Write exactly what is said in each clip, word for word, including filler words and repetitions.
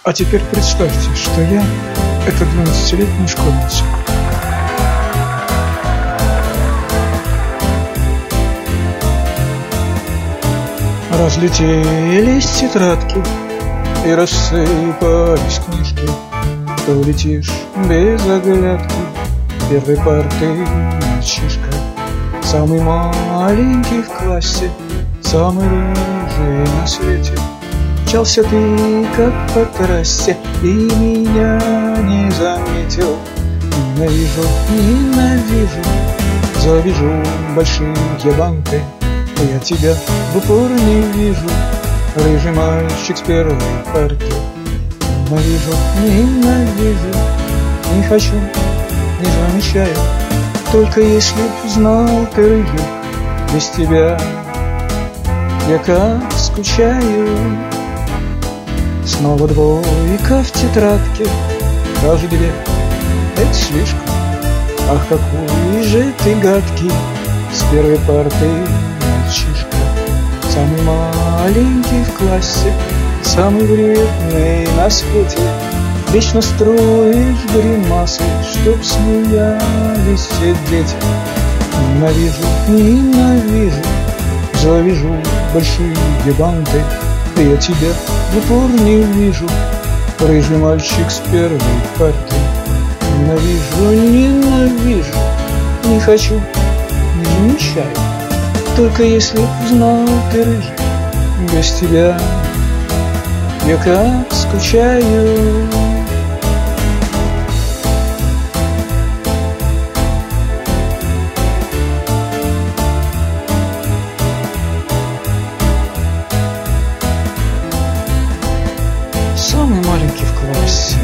А теперь представьте, что я — это двенадцатилетняя школьница. Разлетелись тетрадки и рассыпались книжки. Ты улетишь без оглядки первой парты мальчишка, самый маленький в классе, самый рыжий на свете. Мчался ты, как по трассе, и меня не заметил. Ненавижу, ненавижу, завяжу большие банты. Я тебя в упор не вижу, рыжий мальчик с первой парты. Ненавижу, ненавижу, не хочу, не замечаю. Только если б знал ты, рыжий, без тебя я как скучаю. Снова двойка в тетрадке, каждый две, это слишком. Ах, какой же ты гадкий, с первой парты мальчишка, самый маленький в классе, самый вредный на свете. Вечно строишь гримасы, чтоб смеялись все дети. Ненавижу, ненавижу, завяжу большие банты. Я тебя в упор не вижу, рыжий мальчик с первой парты. Ненавижу, ненавижу, не хочу, не замечаю. Только если б знал ты, рыжий, без тебя я как скучаю. Самый маленький в классе,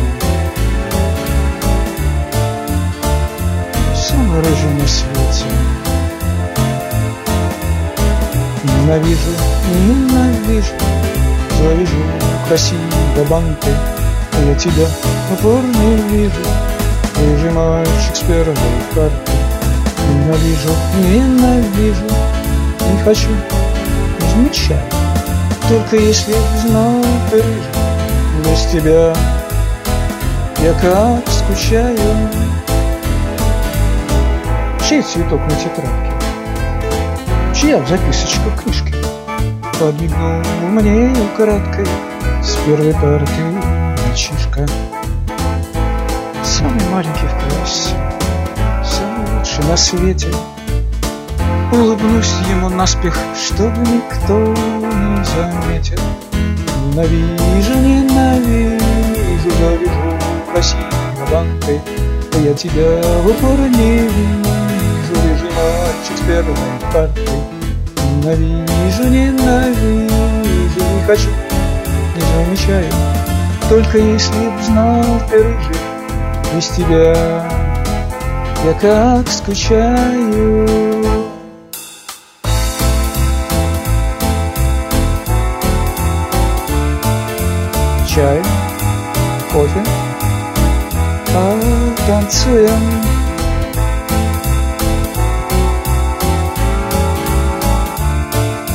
самый рыжий на свете. Ненавижу, ненавижу, завяжу красивые банты. Я тебя в упор не вижу, рыжий мальчик с первой парты. Ненавижу, ненавижу, не хочу, не замечаю. Только если б знал ты, рыжий, без тебя я как скучаю. Чей цветок на тетрадке? Чья записочка в книжке? Подмигнул мне украдкой с первой парты мальчишка, самый маленький в классе, самый лучший на свете. Улыбнусь ему наспех, чтобы никто не заметил. Ненавижу, ненавижу, завяжу красивые банты. Я тебя в упор не вижу, рыжий мальчик с первой парты. Ненавижу, ненавижу, не хочу, не замечаю. Только если б знал ты, рыжий, без тебя я как скучаю. Чай, кофе, потанцуем.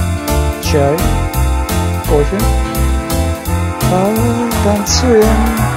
Чай, кофе, потанцуем.